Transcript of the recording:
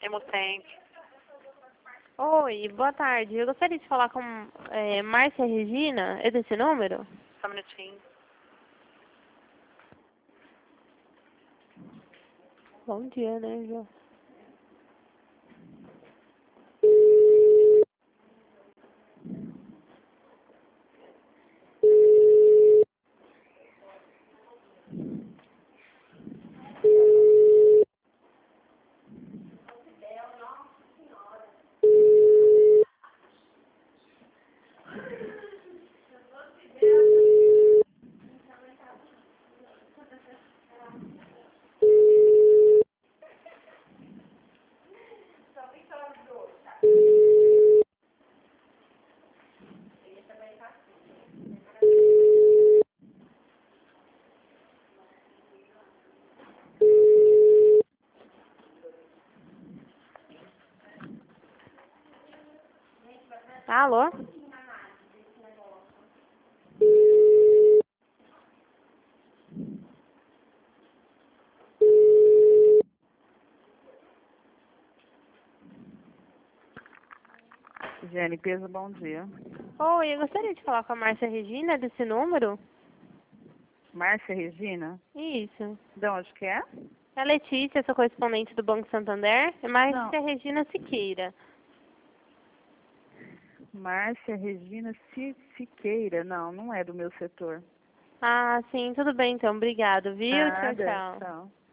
Hemutente. Oi, boa tarde. Eu gostaria de falar com Márcia Regina. É desse número? Só um minutinho. Bom dia, né, Jô? Alô? Jenny Peso, bom dia. Oi, eu gostaria de falar com a Márcia Regina. É desse número? Márcia Regina? Isso. De onde que é? É Letícia, sou correspondente do Banco Santander. É Márcia Não. Regina Siqueira. Márcia Regina Siqueira. Não, não é do meu setor. Ah, sim, tudo bem então. Obrigado, viu? Tchau, Nada. tchau. Tchau.